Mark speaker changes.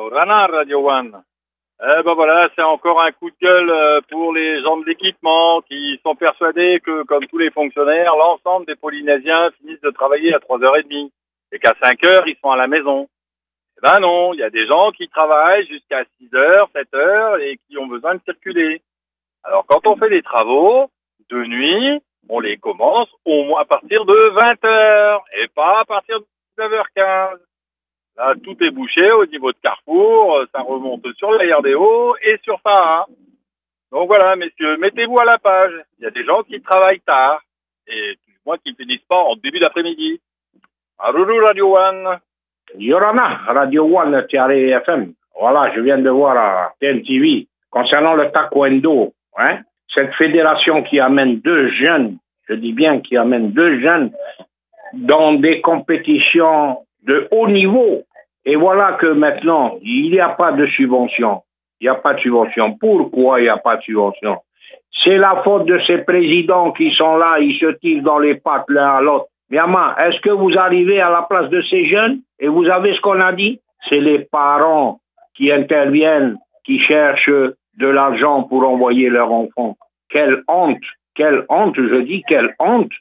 Speaker 1: Rana Radio One. Eh ben voilà, c'est encore un coup de gueule pour les gens de l'équipement qui sont persuadés que, comme tous les fonctionnaires, l'ensemble des Polynésiens finissent de travailler à 3h30 et qu'à 5h, ils sont à la maison. Eh ben non, il y a des gens qui travaillent jusqu'à 6h, 7h et qui ont besoin de circuler. Alors quand on fait des travaux de nuit, on les commence au moins à partir de 20h et pas à partir de 19h15. Là, tout est bouché au niveau de Carrefour, ça remonte sur la RDO et sur Farah. Donc voilà, messieurs, mettez-vous à la page. Il y a des gens qui travaillent tard et moi qui ne finissent pas en début d'après-midi. Aruru Radio One.
Speaker 2: Yorana, Radio One, FM. Voilà, je viens de voir à TNTV concernant le taekwondo. Hein, cette fédération qui amène deux jeunes, je dis bien qui amène deux jeunes dans des compétitions de haut niveau. Et voilà que maintenant, il n'y a pas de subvention. Il n'y a pas de subvention. Pourquoi il n'y a pas de subvention? C'est la faute de ces présidents qui sont là, ils se tirent dans les pattes l'un à l'autre. Miama, est-ce que vous arrivez à la place de ces jeunes et vous avez ce qu'on a dit? C'est les parents qui interviennent, qui cherchent de l'argent pour envoyer leurs enfants. Quelle honte, je dis quelle honte.